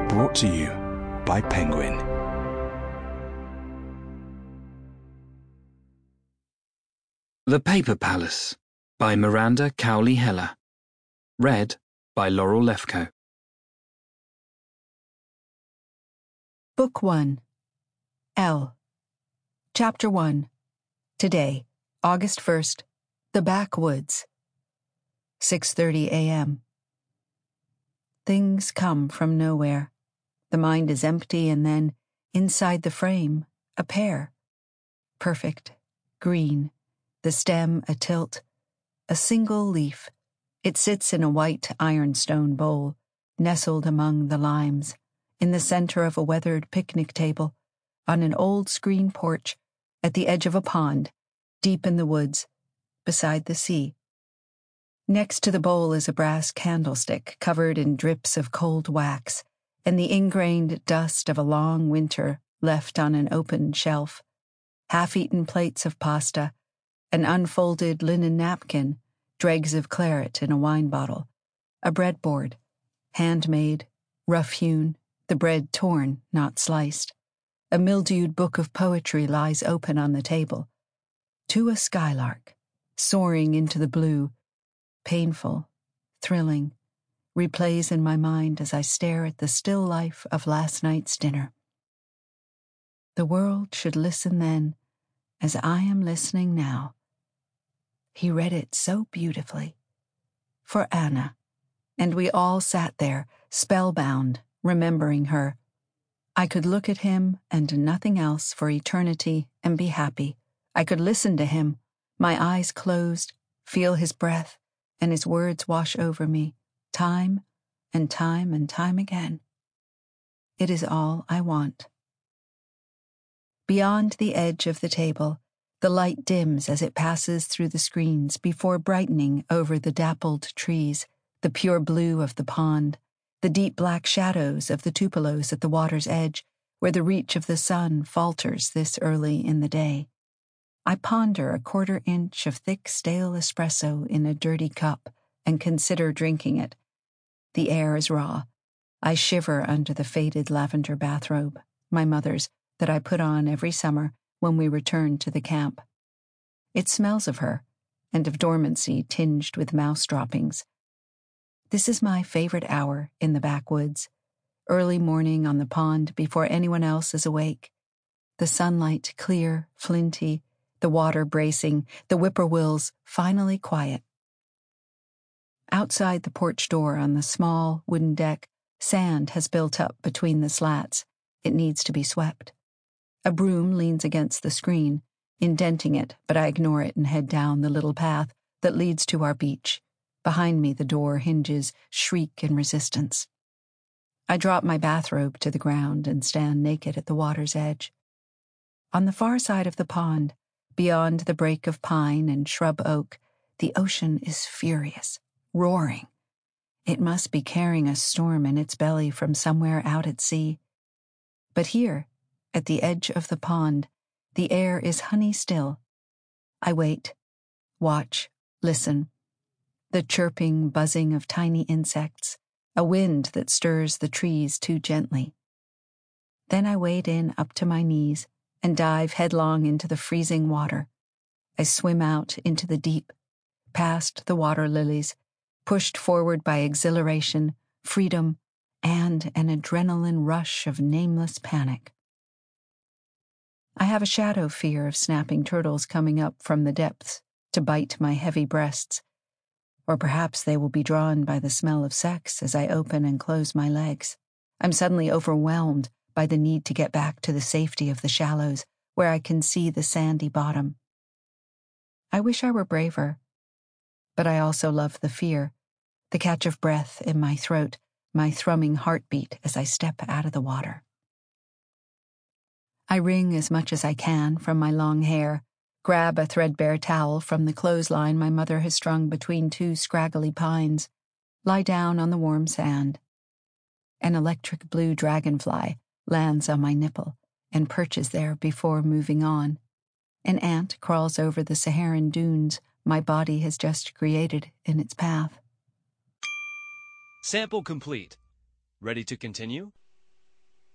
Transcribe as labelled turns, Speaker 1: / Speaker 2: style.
Speaker 1: Brought to you by Penguin.
Speaker 2: The Paper Palace by Miranda Cowley Heller. Read by Laurel Lefko.
Speaker 3: Book 1. L. Chapter 1. Today, August 1st. The Backwoods. 6:30 a.m. Things come from nowhere. The mind is empty, and then, inside the frame, a pear. Perfect, green, the stem a tilt, a single leaf. It sits in a white ironstone bowl, nestled among the limes, in the center of a weathered picnic table, on an old screen porch, at the edge of a pond, deep in the woods, beside the sea. Next to the bowl is a brass candlestick covered in drips of cold wax, and the ingrained dust of a long winter left on an open shelf, half-eaten plates of pasta, an unfolded linen napkin, dregs of claret in a wine bottle, a breadboard, handmade, rough-hewn, the bread torn, not sliced. A mildewed book of poetry lies open on the table. To a skylark, soaring into the blue, painful, thrilling, replays in my mind as I stare at the still life of last night's dinner. The world should listen then, as I am listening now. He read it so beautifully. For Anna, and we all sat there, spellbound, remembering her. I could look at him and nothing else for eternity and be happy. I could listen to him, my eyes closed, feel his breath, and his words wash over me, time and time and time again. It is all I want. Beyond the edge of the table, the light dims as it passes through the screens before brightening over the dappled trees, the pure blue of the pond, the deep black shadows of the tupelos at the water's edge, where the reach of the sun falters this early in the day. I ponder a quarter-inch of thick stale espresso in a dirty cup and consider drinking it. The air is raw. I shiver under the faded lavender bathrobe, my mother's, that I put on every summer when we return to the camp. It smells of her, and of dormancy tinged with mouse droppings. This is my favorite hour in the backwoods, early morning on the pond before anyone else is awake. The sunlight clear, flinty, the water bracing, the whippoorwills finally quiet. Outside the porch door on the small wooden deck, sand has built up between the slats. It needs to be swept. A broom leans against the screen, indenting it, but I ignore it and head down the little path that leads to our beach. Behind me, the door hinges, shriek in resistance. I drop my bathrobe to the ground and stand naked at the water's edge. On the far side of the pond, beyond the break of pine and shrub oak, the ocean is furious, roaring. It must be carrying a storm in its belly from somewhere out at sea. But here, at the edge of the pond, the air is honey still. I wait, watch, listen. The chirping, buzzing of tiny insects, a wind that stirs the trees too gently. Then I wade in up to my knees and dive headlong into the freezing water. I swim out into the deep, past the water lilies, pushed forward by exhilaration, freedom, and an adrenaline rush of nameless panic. I have a shadow fear of snapping turtles coming up from the depths to bite my heavy breasts, or perhaps they will be drawn by the smell of sex as I open and close my legs. I'm suddenly overwhelmed by the need to get back to the safety of the shallows, where I can see the sandy bottom. I wish I were braver, but I also love the fear, the catch of breath in my throat, my thrumming heartbeat as I step out of the water. I wring as much as I can from my long hair, grab a threadbare towel from the clothesline my mother has strung between two scraggly pines, lie down on the warm sand. An electric blue dragonfly lands on my nipple and perches there before moving on. An ant crawls over the Saharan dunes my body has just created in its path.
Speaker 4: Sample complete. Ready to continue?